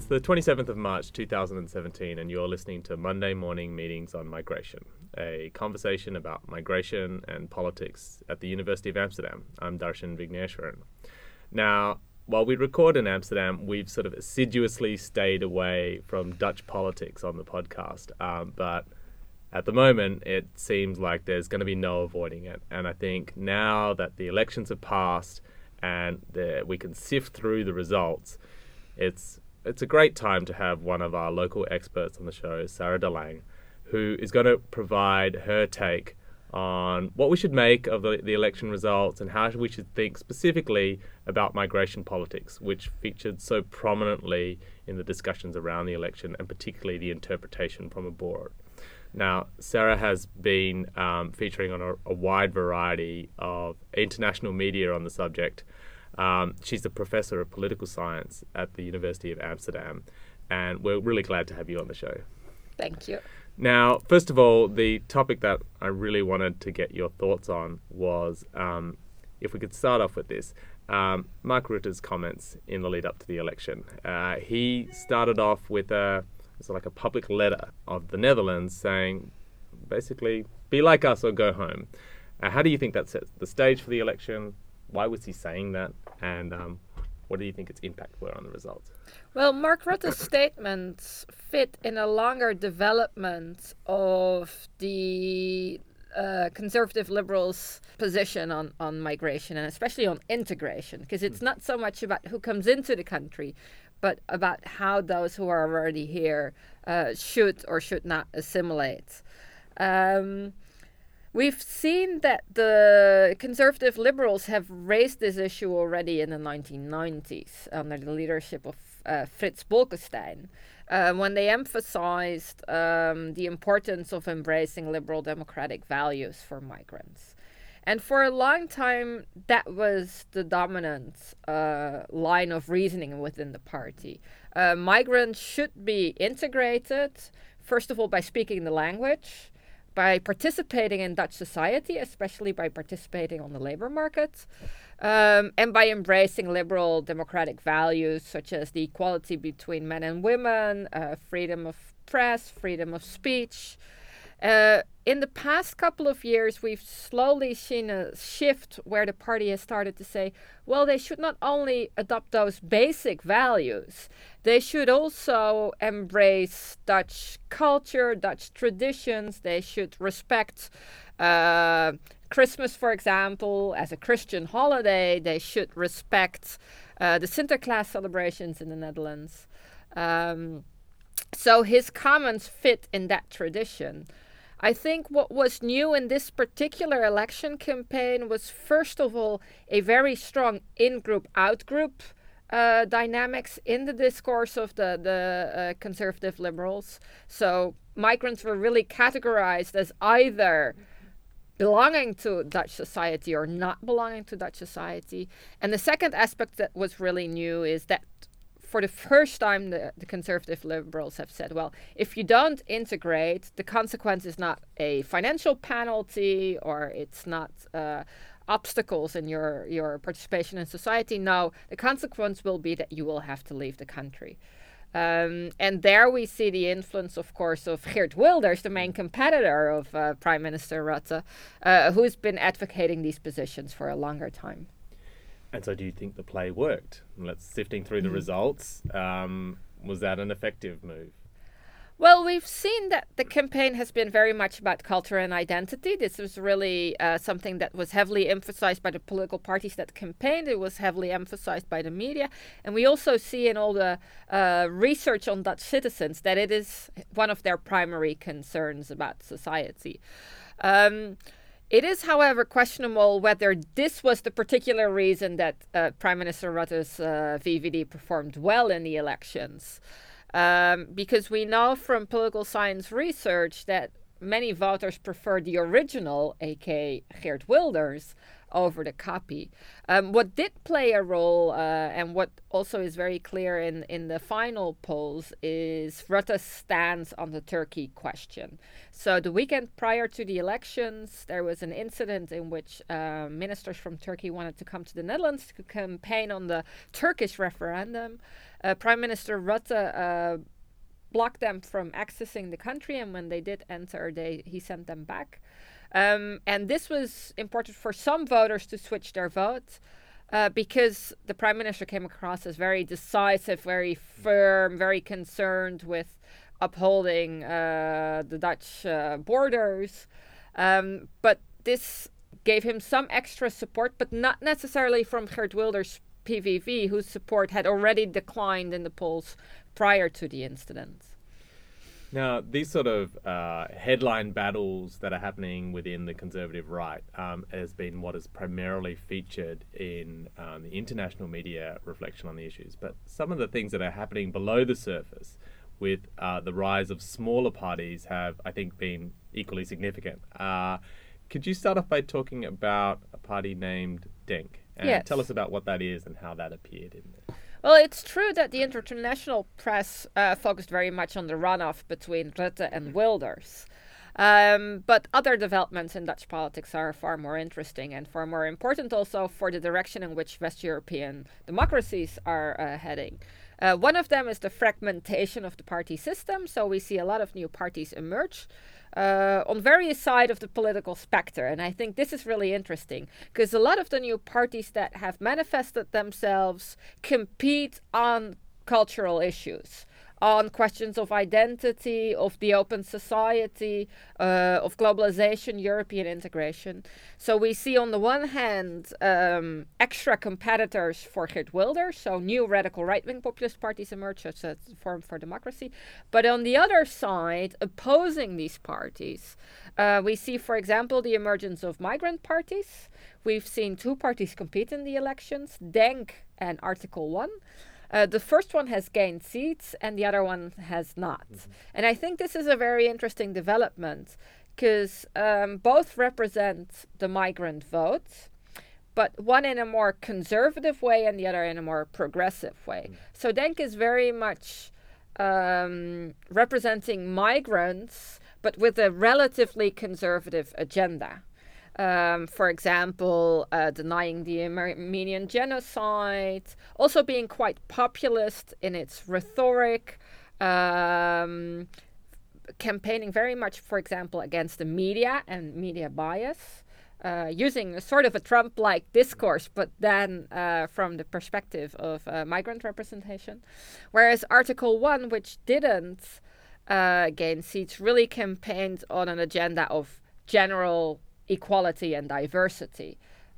It's the 27th of March 2017, and you're listening to Monday Morning Meetings on Migration, a conversation about migration and politics at the University of Amsterdam. I'm Darshan Vigneswaran. Now, while we record in Amsterdam, we've sort of assiduously stayed away from Dutch politics on the podcast, but at the moment, it seems like there's going to be no avoiding it. And I think now that the elections have passed and we can sift through the results, it's a great time to have one of our local experts on the show, Sarah de Lang, who is going to provide her take on what we should make of the election results and how we should think specifically about migration politics, which featured so prominently in the discussions around the election, and particularly the interpretation from abroad. Now, Sarah has been featuring on a wide variety of international media on the subject. She's a professor of political science at the University of Amsterdam, and we're really glad to have you on the show. Thank you. Now, first of all, the topic that I really wanted to get your thoughts on was, if we could start off with this, Mark Rutte's comments in the lead up to the election. He started off with a public letter of the Netherlands saying, basically, be like us or go home. How do you think that sets the stage for the election? Why was he saying that? And what do you think its impact were on the results? Well, Mark Rutte's statements fit in a longer development of the conservative liberals' position on migration, and especially on integration, because it's not so much about who comes into the country, but about how those who are already here should or should not assimilate. We've seen that the conservative liberals have raised this issue already in the 1990s under the leadership of Frits Bolkestein, when they emphasized the importance of embracing liberal democratic values for migrants. And for a long time, that was the dominant line of reasoning within the party. Migrants should be integrated, first of all, by speaking the language, by participating in Dutch society, especially by participating on the labor market, and by embracing liberal democratic values such as the equality between men and women, freedom of press, freedom of speech. In the past couple of years, we've slowly seen a shift where the party has started to say, well, they should not only adopt those basic values, they should also embrace Dutch culture, Dutch traditions. They should respect Christmas, for example, as a Christian holiday. They should respect the Sinterklaas celebrations in the Netherlands. So his comments fit in that tradition. I think what was new in this particular election campaign was, first of all, a very strong in-group, out-group dynamics in the discourse of the conservative liberals. So migrants were really categorized as either belonging to Dutch society or not belonging to Dutch society. And the second aspect that was really new is that for the first time, the conservative liberals have said, well, if you don't integrate, the consequence is not a financial penalty or it's not obstacles in your participation in society. No, the consequence will be that you will have to leave the country. And there we see the influence, of course, of Geert Wilders, the main competitor of Prime Minister Rutte, who's been advocating these positions for a longer time. And so do you think the play worked? Sifting through the results, was that an effective move? Well, we've seen that the campaign has been very much about culture and identity. This was really something that was heavily emphasized by the political parties that campaigned. It was heavily emphasized by the media. And we also see in all the research on Dutch citizens that it is one of their primary concerns about society. It is, however, questionable whether this was the particular reason that Prime Minister Rutte's VVD performed well in the elections. Because we know from political science research that many voters prefer the original, aka Geert Wilders, over the copy. What did play a role, and what also is very clear in the final polls, is Rutte's stance on the Turkey question. So the weekend prior to the elections, there was an incident in which ministers from Turkey wanted to come to the Netherlands to campaign on the Turkish referendum. Prime Minister Rutte blocked them from accessing the country, and when they did enter, he sent them back. And this was important for some voters to switch their vote because the prime minister came across as very decisive, very firm, very concerned with upholding the Dutch borders. But this gave him some extra support, but not necessarily from Geert Wilders' PVV, whose support had already declined in the polls prior to the incident. Now, these sort of headline battles that are happening within the conservative right has been what is primarily featured in the international media reflection on the issues. But some of the things that are happening below the surface with the rise of smaller parties have, I think, been equally significant. Could you start off by talking about a party named DENK? And yes. Tell us about what that is and how that appeared in there. Well, it's true that the international press focused very much on the runoff between Rutte and Wilders. But other developments in Dutch politics are far more interesting and far more important also for the direction in which West European democracies are heading. One of them is the fragmentation of the party system. So we see a lot of new parties emerge on various sides of the political spectrum. And I think this is really interesting because a lot of the new parties that have manifested themselves compete on cultural issues, on questions of identity, of the open society, of globalization, European integration. So we see on the one hand extra competitors for Geert Wilders, so new radical right-wing populist parties emerge, such as Forum for Democracy. But on the other side, opposing these parties, we see, for example, the emergence of migrant parties. We've seen two parties compete in the elections, DENK and Article 1. The first one has gained seats and the other one has not. Mm-hmm. And I think this is a very interesting development because both represent the migrant vote, but one in a more conservative way and the other in a more progressive way. Mm-hmm. So DENK is very much representing migrants, but with a relatively conservative agenda. For example, denying the Armenian genocide, also being quite populist in its rhetoric, campaigning very much, for example, against the media and media bias, using a sort of a Trump-like discourse, but then from the perspective of migrant representation. Whereas Article 1, which didn't gain seats, really campaigned on an agenda of general equality and diversity,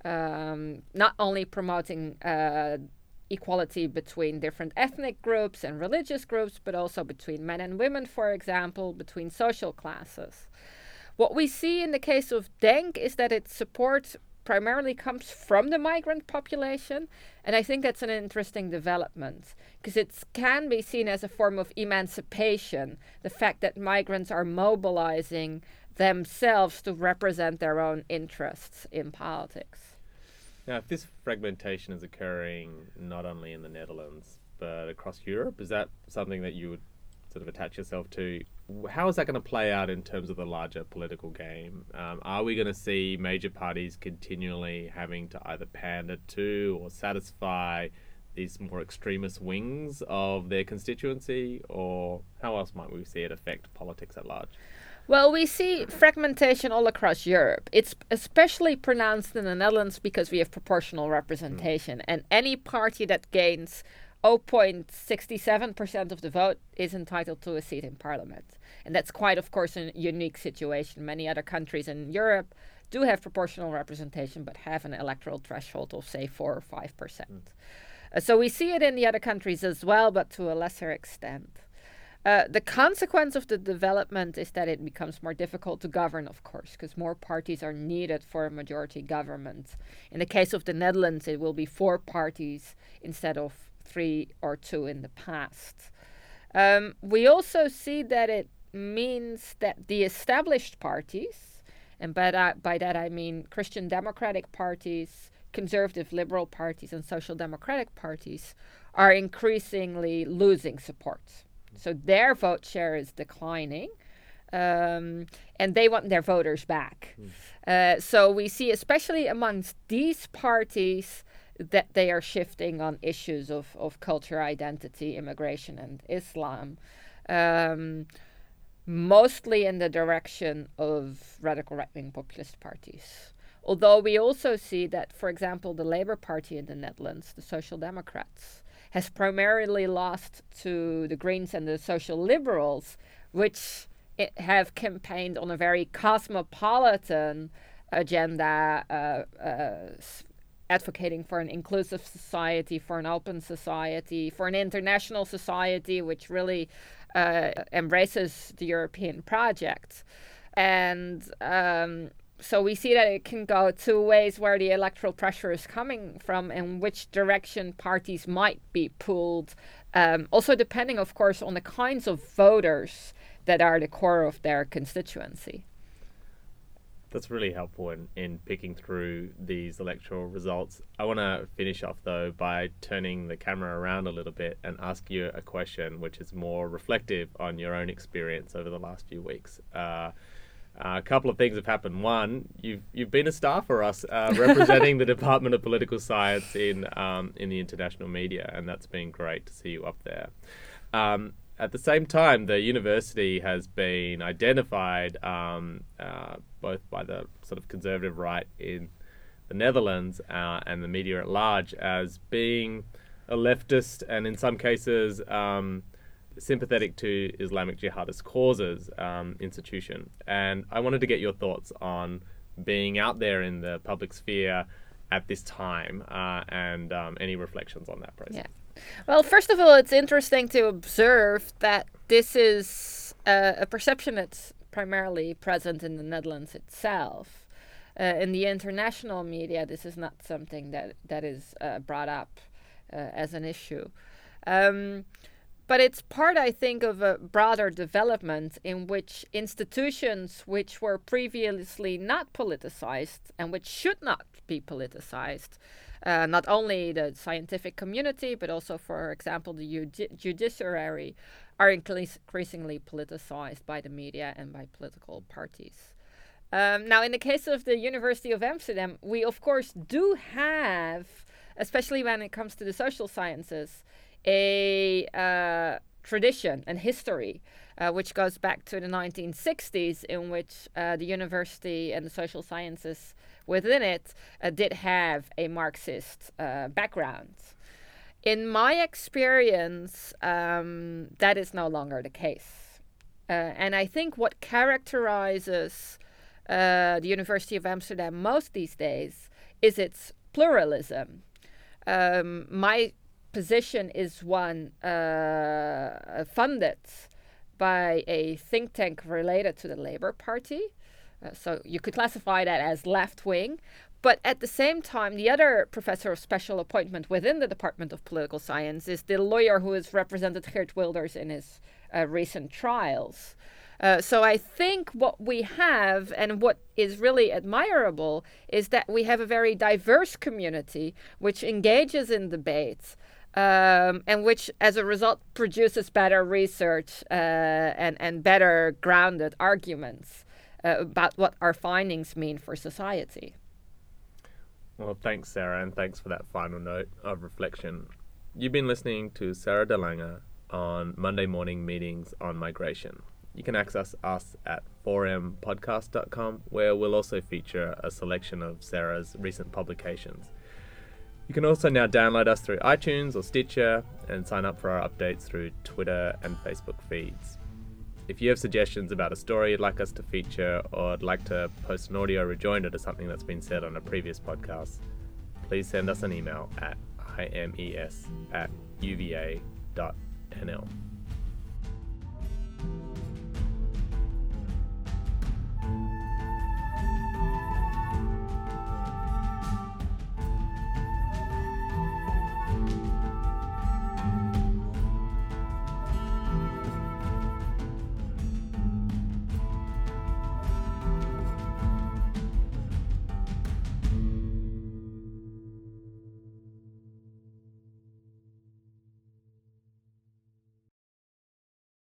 not only promoting equality between different ethnic groups and religious groups, but also between men and women, for example, between social classes. What we see in the case of DENK is that its support primarily comes from the migrant population, and I think that's an interesting development because it can be seen as a form of emancipation, the fact that migrants are mobilizing themselves to represent their own interests in politics. Now, if this fragmentation is occurring not only in the Netherlands but across Europe, is that something that you would sort of attach yourself to? How is that going to play out in terms of the larger political game? Are we going to see major parties continually having to either pander to or satisfy these more extremist wings of their constituency, or how else might we see it affect politics at large? Well, we see fragmentation all across Europe. It's especially pronounced in the Netherlands because we have proportional representation. And any party that gains 0.67% of the vote is entitled to a seat in parliament. And that's quite, of course, a unique situation. Many other countries in Europe do have proportional representation, but have an electoral threshold of, say, 4 or 5%. So we see it in the other countries as well, but to a lesser extent. The consequence of the development is that it becomes more difficult to govern, of course, because more parties are needed for a majority government. In the case of the Netherlands, it will be 4 parties instead of 3 or 2 in the past. We also see that it means that the established parties And by that I mean Christian democratic parties, conservative liberal parties, and social democratic parties are increasingly losing support. So their vote share is declining, and they want their voters back. So we see, especially amongst these parties, that they are shifting on issues of culture, identity, immigration, and Islam, mostly in the direction of radical right-wing populist parties. Although we also see that, for example, the Labour Party in the Netherlands, the Social Democrats, has primarily lost to the Greens and the Social Liberals, which have campaigned on a very cosmopolitan agenda, advocating for an inclusive society, for an open society, for an international society which really embraces the European project. And so we see that it can go two ways where the electoral pressure is coming from and which direction parties might be pulled. Also depending, of course, on the kinds of voters that are the core of their constituency. That's really helpful in picking through these electoral results. I want to finish off, though, by turning the camera around a little bit and ask you a question which is more reflective on your own experience over the last few weeks. A couple of things have happened. One, you've been a star for us representing the Department of Political Science in the international media, and that's been great to see you up there. At the same time, the university has been identified both by the sort of conservative right in the Netherlands and the media at large as being a leftist and in some cases sympathetic to Islamic jihadist causes institution. And I wanted to get your thoughts on being out there in the public sphere at this time and any reflections on that process. Yeah. Well, first of all, it's interesting to observe that this is a perception that's primarily present in the Netherlands itself. In the international media, this is not something that is brought up as an issue. But it's part, I think, of a broader development in which institutions which were previously not politicized and which should not be politicized, not only the scientific community, but also, for example, the judiciary, are increasingly politicized by the media and by political parties. Now, in the case of the University of Amsterdam, we, of course, do have, especially when it comes to the social sciences, a tradition and history which goes back to the 1960s, in which the university and the social sciences within it did have a Marxist background. In my experience, that is no longer the case. And I think what characterizes the University of Amsterdam most these days is its pluralism. My position is one funded by a think tank related to the Labour Party. So you could classify that as left-wing. But at the same time, the other professor of special appointment within the Department of Political Science is the lawyer who has represented Geert Wilders in his recent trials. So I think what we have and what is really admirable is that we have a very diverse community which engages in debates and which, as a result, produces better research and better grounded arguments about what our findings mean for society. Well, thanks, Sarah, and thanks for that final note of reflection. You've been listening to Sarah De Lange on Monday Morning Meetings on Migration. You can access us at 4mpodcast.com, where we'll also feature a selection of Sarah's recent publications. You can also now download us through iTunes or Stitcher and sign up for our updates through Twitter and Facebook feeds. If you have suggestions about a story you'd like us to feature or would like to post an audio rejoinder to something that's been said on a previous podcast, please send us an email at imes@uva.nl.